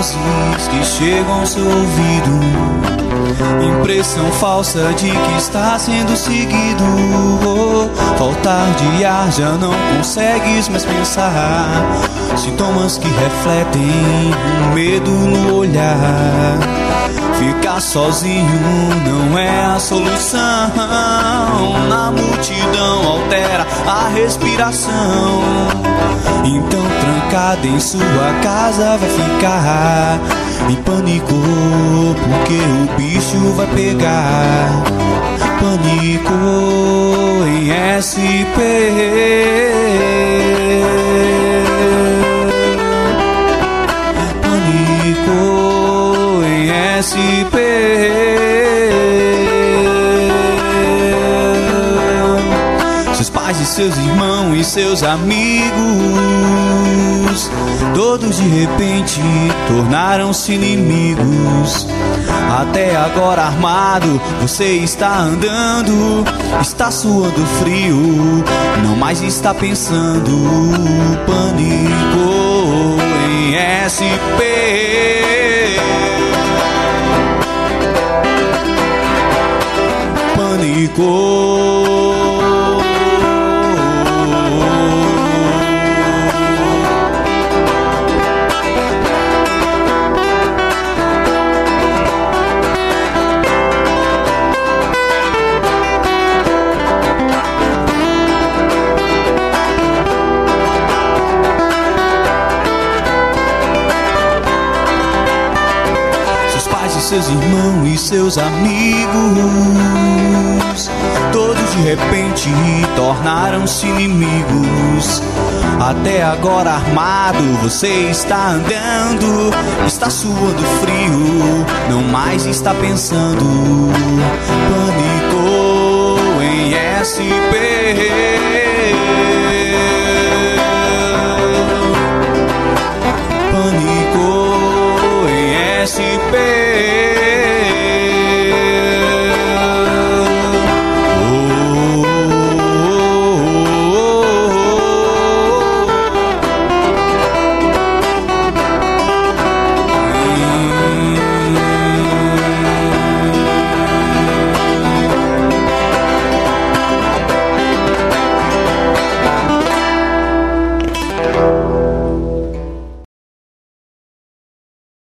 vozes que chegam ao seu ouvido. Impressão falsa de que está sendo seguido. Faltar de ar, já não consegues mais pensar. Sintomas que refletem um medo no olhar. Ficar sozinho não é a solução. Na multidão altera a respiração. Então trancada em sua casa vai ficar em pânico, porque o bicho vai pegar. Pânico em SP. Pânico em SP. Seus pais e seus irmãos e seus amigos, todos de repente tornaram-se inimigos. Até agora armado, você está andando, está suando frio, não mais está pensando. Pânico em SP. Pânico. Seus irmãos e seus amigos, todos de repente tornaram-se inimigos. Até agora armado, você está andando, está suando frio, não mais está pensando.